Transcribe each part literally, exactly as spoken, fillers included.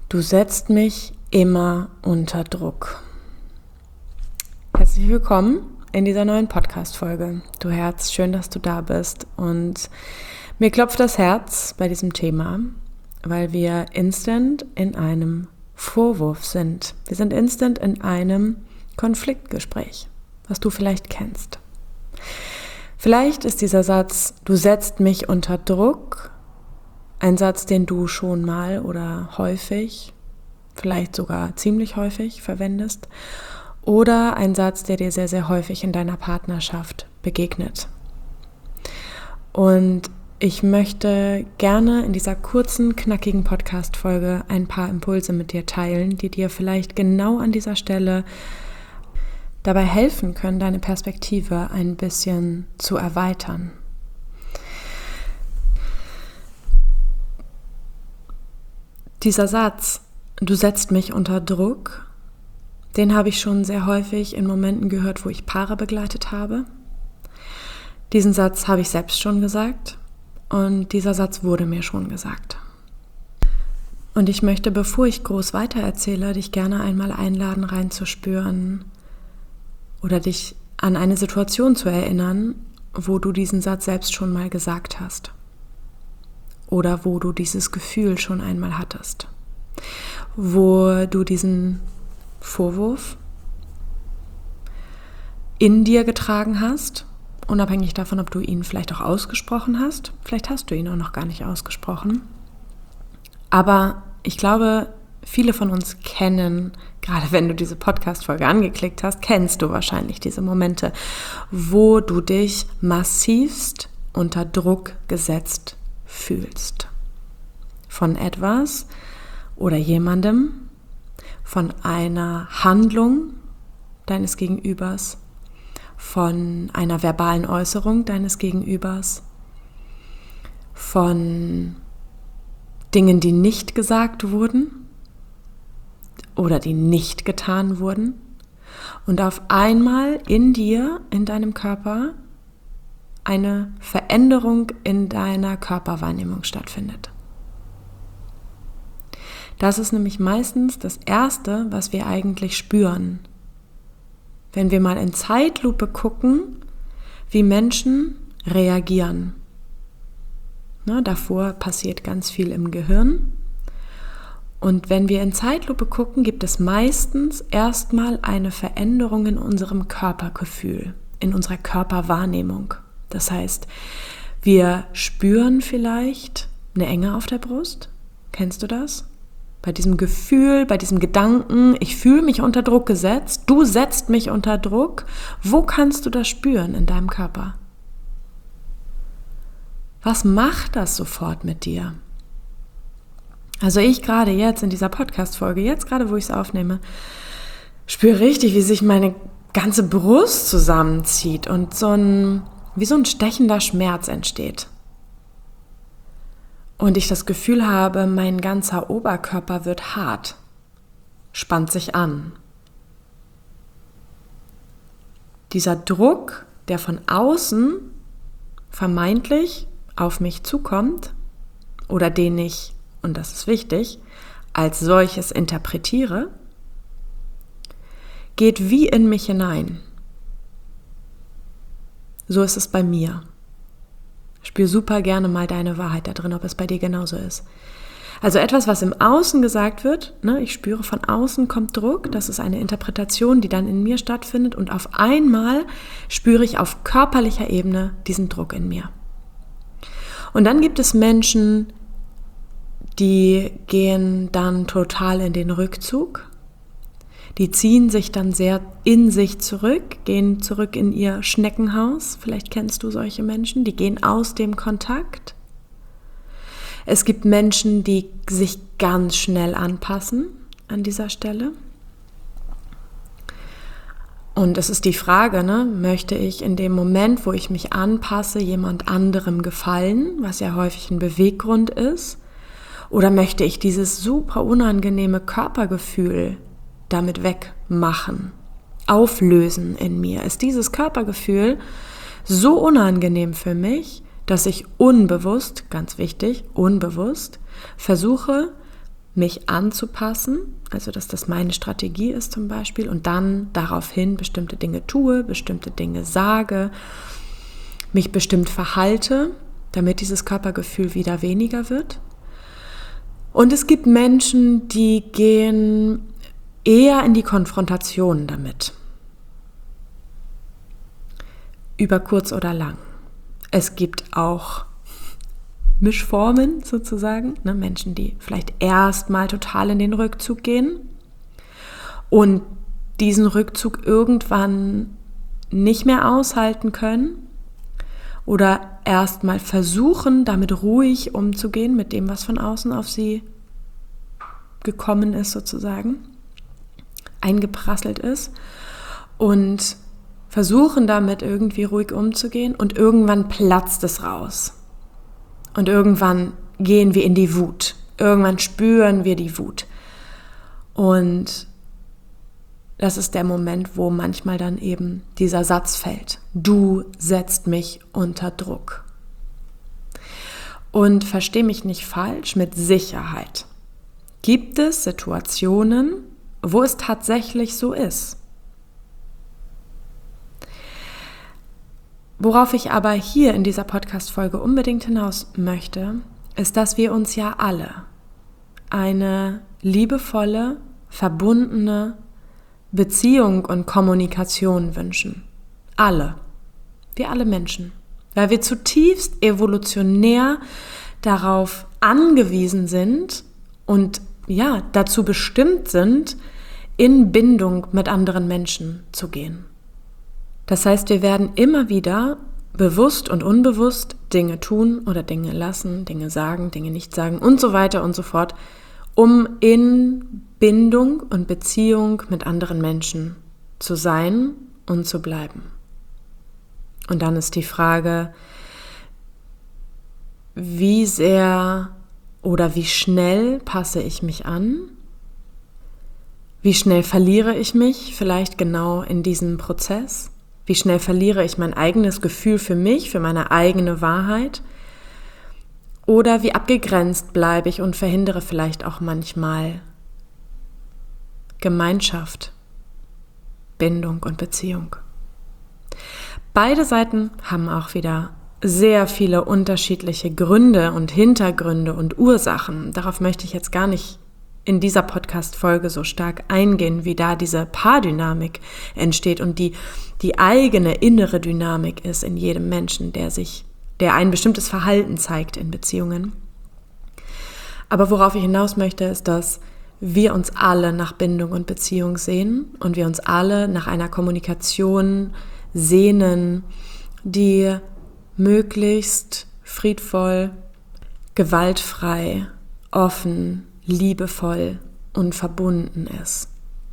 Du setzt mich immer unter Druck. Herzlich willkommen in dieser neuen Podcast-Folge. Du Herz, schön, dass du da bist. Und mir klopft das Herz bei diesem Thema, weil wir instant in einem Vorwurf sind. Wir sind instant in einem Konfliktgespräch, was du vielleicht kennst. Vielleicht ist dieser Satz, du setzt mich unter Druck, ein Satz, den du schon mal oder häufig, vielleicht sogar ziemlich häufig verwendest, oder ein Satz, der dir sehr, sehr häufig in deiner Partnerschaft begegnet. Und ich möchte gerne in dieser kurzen, knackigen Podcast-Folge ein paar Impulse mit dir teilen, die dir vielleicht genau an dieser Stelle dabei helfen können, deine Perspektive ein bisschen zu erweitern. Dieser Satz, du setzt mich unter Druck, den habe ich schon sehr häufig in Momenten gehört, wo ich Paare begleitet habe. Diesen Satz habe ich selbst schon gesagt und dieser Satz wurde mir schon gesagt. Und ich möchte, bevor ich groß weitererzähle, dich gerne einmal einladen, reinzuspüren oder dich an eine Situation zu erinnern, wo du diesen Satz selbst schon mal gesagt hast. Oder wo du dieses Gefühl schon einmal hattest, wo du diesen Vorwurf in dir getragen hast, unabhängig davon, ob du ihn vielleicht auch ausgesprochen hast. Vielleicht hast du ihn auch noch gar nicht ausgesprochen. Aber ich glaube, viele von uns kennen, gerade wenn du diese Podcast-Folge angeklickt hast, kennst du wahrscheinlich diese Momente, wo du dich massivst unter Druck gesetzt fühlst. Von etwas oder jemandem, von einer Handlung deines Gegenübers, von einer verbalen Äußerung deines Gegenübers, von Dingen, die nicht gesagt wurden oder die nicht getan wurden und auf einmal in dir, in deinem Körper, eine Veränderung in deiner Körperwahrnehmung stattfindet. Das ist nämlich meistens das Erste, was wir eigentlich spüren. Wenn wir mal in Zeitlupe gucken, wie Menschen reagieren. Na, davor passiert ganz viel im Gehirn. Und wenn wir in Zeitlupe gucken, gibt es meistens erstmal eine Veränderung in unserem Körpergefühl, in unserer Körperwahrnehmung. Das heißt, wir spüren vielleicht eine Enge auf der Brust. Kennst du das? Bei diesem Gefühl, bei diesem Gedanken, ich fühle mich unter Druck gesetzt, du setzt mich unter Druck. Wo kannst du das spüren in deinem Körper? Was macht das sofort mit dir? Also ich gerade jetzt in dieser Podcast-Folge, jetzt gerade wo ich es aufnehme, spüre richtig, wie sich meine ganze Brust zusammenzieht und so ein wie so ein stechender Schmerz entsteht. Und ich das Gefühl habe, mein ganzer Oberkörper wird hart, spannt sich an. Dieser Druck, der von außen vermeintlich auf mich zukommt oder den ich, und das ist wichtig, als solches interpretiere, geht wie in mich hinein. So ist es bei mir. Spür super gerne mal deine Wahrheit da drin, ob es bei dir genauso ist. Also etwas, was im Außen gesagt wird, ne, ich spüre von außen kommt Druck, das ist eine Interpretation, die dann in mir stattfindet und auf einmal spüre ich auf körperlicher Ebene diesen Druck in mir. Und dann gibt es Menschen, die gehen dann total in den Rückzug. Die ziehen sich dann sehr in sich zurück, gehen zurück in ihr Schneckenhaus. Vielleicht kennst du solche Menschen, die gehen aus dem Kontakt. Es gibt Menschen, die sich ganz schnell anpassen an dieser Stelle. Und es ist die Frage, ne, möchte ich in dem Moment, wo ich mich anpasse, jemand anderem gefallen, was ja häufig ein Beweggrund ist, oder möchte ich dieses super unangenehme Körpergefühl damit wegmachen, auflösen in mir? Ist dieses Körpergefühl so unangenehm für mich, dass ich unbewusst, ganz wichtig, unbewusst, versuche, mich anzupassen, also dass das meine Strategie ist zum Beispiel, und dann daraufhin bestimmte Dinge tue, bestimmte Dinge sage, mich bestimmt verhalte, damit dieses Körpergefühl wieder weniger wird. Und es gibt Menschen, die gehen eher in die Konfrontation damit, über kurz oder lang. Es gibt auch Mischformen sozusagen, ne? Menschen, die vielleicht erstmal total in den Rückzug gehen und diesen Rückzug irgendwann nicht mehr aushalten können oder erstmal versuchen, damit ruhig umzugehen, mit dem, was von außen auf sie gekommen ist sozusagen, eingeprasselt ist, und versuchen damit irgendwie ruhig umzugehen, und irgendwann platzt es raus. Und irgendwann gehen wir in die Wut. Irgendwann spüren wir die Wut. Und das ist der Moment, wo manchmal dann eben dieser Satz fällt: Du setzt mich unter Druck. Und versteh mich nicht falsch, mit Sicherheit gibt es Situationen, wo es tatsächlich so ist. Worauf ich aber hier in dieser Podcast-Folge unbedingt hinaus möchte, ist, dass wir uns ja alle eine liebevolle, verbundene Beziehung und Kommunikation wünschen. Alle. Wir alle Menschen. Weil wir zutiefst evolutionär darauf angewiesen sind und ja, dazu bestimmt sind, in Bindung mit anderen Menschen zu gehen. Das heißt, wir werden immer wieder bewusst und unbewusst Dinge tun oder Dinge lassen, Dinge sagen, Dinge nicht sagen und so weiter und so fort, um in Bindung und Beziehung mit anderen Menschen zu sein und zu bleiben. Und dann ist die Frage, wie sehr oder wie schnell passe ich mich an? Wie schnell verliere ich mich vielleicht genau in diesem Prozess? Wie schnell verliere ich mein eigenes Gefühl für mich, für meine eigene Wahrheit? Oder wie abgegrenzt bleibe ich und verhindere vielleicht auch manchmal Gemeinschaft, Bindung und Beziehung? Beide Seiten haben auch wieder sehr viele unterschiedliche Gründe und Hintergründe und Ursachen. Darauf möchte ich jetzt gar nicht in dieser Podcast-Folge so stark eingehen, wie da diese Paardynamik entsteht und die, die eigene innere Dynamik ist in jedem Menschen, der sich, der ein bestimmtes Verhalten zeigt in Beziehungen. Aber worauf ich hinaus möchte, ist, dass wir uns alle nach Bindung und Beziehung sehen und wir uns alle nach einer Kommunikation sehnen, die möglichst friedvoll, gewaltfrei, offen, liebevoll und verbunden ist.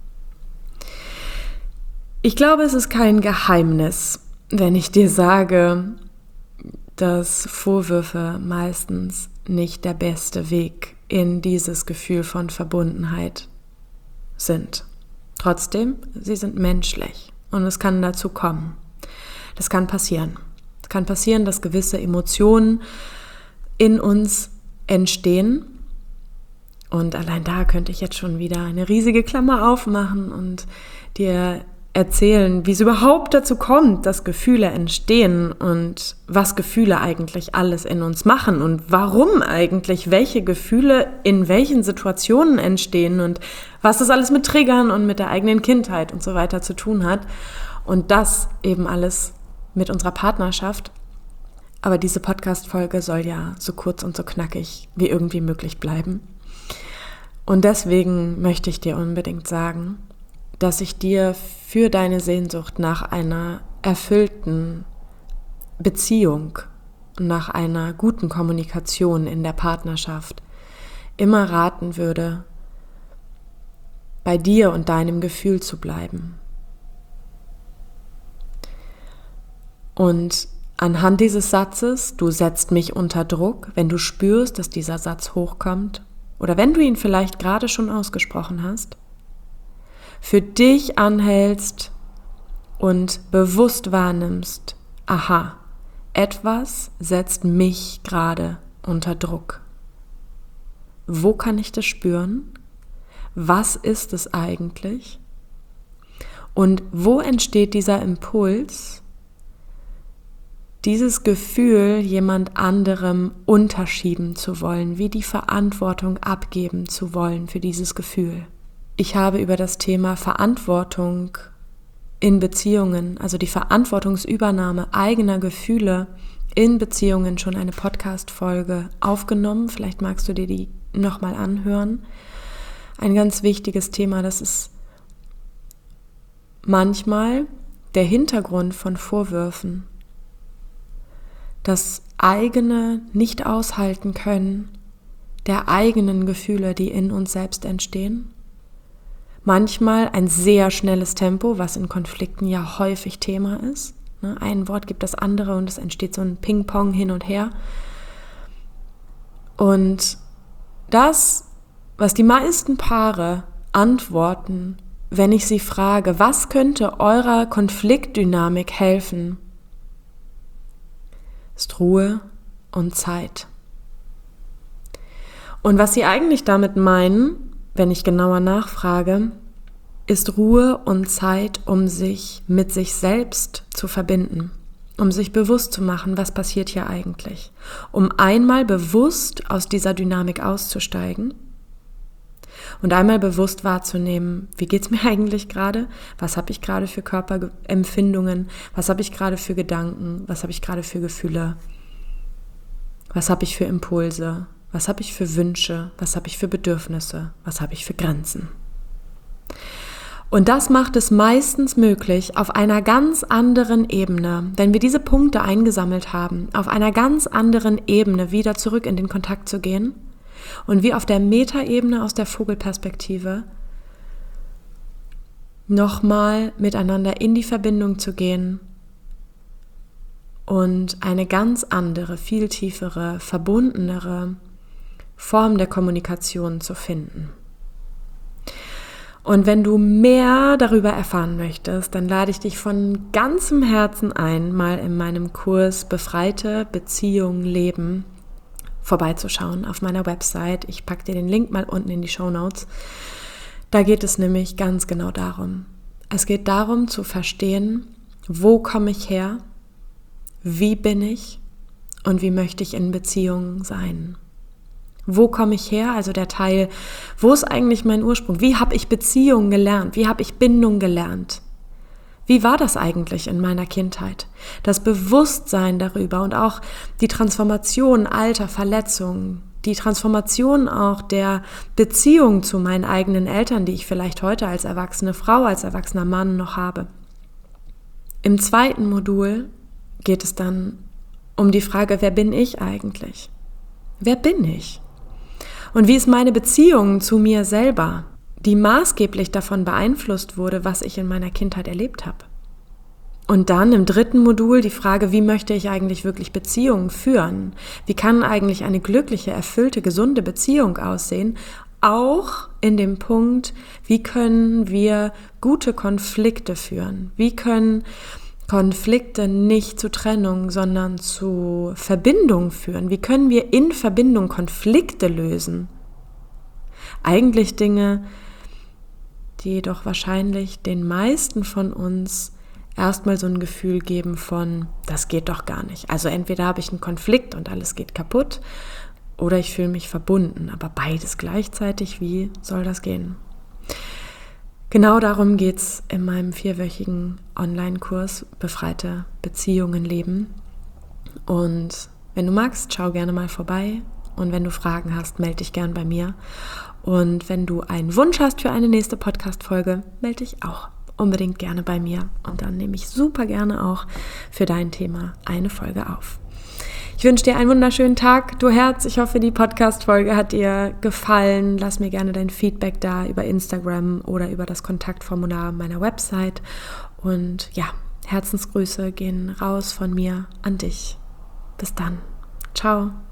Ich glaube, es ist kein Geheimnis, wenn ich dir sage, dass Vorwürfe meistens nicht der beste Weg in dieses Gefühl von Verbundenheit sind. Trotzdem, sie sind menschlich und es kann dazu kommen. Das kann passieren. Es kann passieren, dass gewisse Emotionen in uns entstehen. Und allein da könnte ich jetzt schon wieder eine riesige Klammer aufmachen und dir erzählen, wie es überhaupt dazu kommt, dass Gefühle entstehen und was Gefühle eigentlich alles in uns machen und warum eigentlich welche Gefühle in welchen Situationen entstehen und was das alles mit Triggern und mit der eigenen Kindheit und so weiter zu tun hat. Und das eben alles mit unserer Partnerschaft. Aber diese Podcast-Folge soll ja so kurz und so knackig wie irgendwie möglich bleiben. Und deswegen möchte ich dir unbedingt sagen, dass ich dir für deine Sehnsucht nach einer erfüllten Beziehung und nach einer guten Kommunikation in der Partnerschaft immer raten würde, bei dir und deinem Gefühl zu bleiben. Und anhand dieses Satzes, du setzt mich unter Druck, wenn du spürst, dass dieser Satz hochkommt, oder wenn du ihn vielleicht gerade schon ausgesprochen hast, für dich anhältst und bewusst wahrnimmst, aha, etwas setzt mich gerade unter Druck. wo kann ich das spüren? Was ist es eigentlich? Und wo entsteht dieser Impuls, dieses Gefühl, jemand anderem unterschieben zu wollen, wie die Verantwortung abgeben zu wollen für dieses Gefühl? Ich habe über das Thema Verantwortung in Beziehungen, also die Verantwortungsübernahme eigener Gefühle in Beziehungen schon eine Podcast-Folge aufgenommen. Vielleicht magst du dir die nochmal anhören. Ein ganz wichtiges Thema, das ist manchmal der Hintergrund von Vorwürfen. Das eigene nicht aushalten können der eigenen Gefühle, die in uns selbst entstehen. Manchmal ein sehr schnelles Tempo, was in Konflikten ja häufig Thema ist. Ein Wort gibt das andere und es entsteht so ein Ping-Pong hin und her. Und das, was die meisten Paare antworten, wenn ich sie frage, was könnte eurer Konfliktdynamik helfen, ist Ruhe und Zeit. Und was sie eigentlich damit meinen, wenn ich genauer nachfrage, ist Ruhe und Zeit, um sich mit sich selbst zu verbinden, um sich bewusst zu machen, was passiert hier eigentlich, um einmal bewusst aus dieser Dynamik auszusteigen und einmal bewusst wahrzunehmen, wie geht's mir eigentlich gerade, was habe ich gerade für Körperempfindungen, was habe ich gerade für Gedanken, was habe ich gerade für Gefühle, was habe ich für Impulse, was habe ich für Wünsche, was habe ich für Bedürfnisse, was habe ich für Grenzen. Und das macht es meistens möglich, auf einer ganz anderen Ebene, wenn wir diese Punkte eingesammelt haben, auf einer ganz anderen Ebene wieder zurück in den Kontakt zu gehen und wie auf der Metaebene aus der Vogelperspektive nochmal miteinander in die Verbindung zu gehen und eine ganz andere, viel tiefere, verbundenere Form der Kommunikation zu finden. Und wenn du mehr darüber erfahren möchtest, dann lade ich dich von ganzem Herzen ein, mal in meinem Kurs Befreite Beziehung leben vorbeizuschauen auf meiner Website. Ich packe dir den Link mal unten in die Shownotes. Da geht es nämlich ganz genau darum. Es geht darum zu verstehen, wo komme ich her, wie bin ich und wie möchte ich in Beziehungen sein. Wo komme ich her? Also der Teil, wo ist eigentlich mein Ursprung? Wie habe ich Beziehungen gelernt? Wie habe ich Bindung gelernt? Wie war das eigentlich in meiner Kindheit? Das Bewusstsein darüber und auch die Transformation alter Verletzungen, die Transformation auch der Beziehung zu meinen eigenen Eltern, die ich vielleicht heute als erwachsene Frau, als erwachsener Mann noch habe. Im zweiten Modul geht es dann um die Frage, wer bin ich eigentlich? Wer bin ich? Und wie ist meine Beziehung zu mir selber, die maßgeblich davon beeinflusst wurde, was ich in meiner Kindheit erlebt habe? Und dann im dritten Modul die Frage, wie möchte ich eigentlich wirklich Beziehungen führen? Wie kann eigentlich eine glückliche, erfüllte, gesunde Beziehung aussehen? Auch in dem Punkt, wie können wir gute Konflikte führen? Wie können Konflikte nicht zu Trennung, sondern zu Verbindung führen? Wie können wir in Verbindung Konflikte lösen? Eigentlich Dinge, die doch wahrscheinlich den meisten von uns erstmal so ein Gefühl geben von, das geht doch gar nicht. Also entweder habe ich einen Konflikt und alles geht kaputt oder ich fühle mich verbunden, aber beides gleichzeitig, wie soll das gehen? Genau darum geht es in meinem vierwöchigen Online-Kurs Befreite Beziehungen leben. Und wenn du magst, schau gerne mal vorbei. Und wenn du Fragen hast, melde dich gern bei mir. Und wenn du einen Wunsch hast für eine nächste Podcast-Folge, melde dich auch unbedingt gerne bei mir. Und dann nehme ich super gerne auch für dein Thema eine Folge auf. Ich wünsche dir einen wunderschönen Tag, du Herz. Ich hoffe, die Podcast-Folge hat dir gefallen. Lass mir gerne dein Feedback da über Instagram oder über das Kontaktformular meiner Website. Und ja, Herzensgrüße gehen raus von mir an dich. Bis dann. Ciao.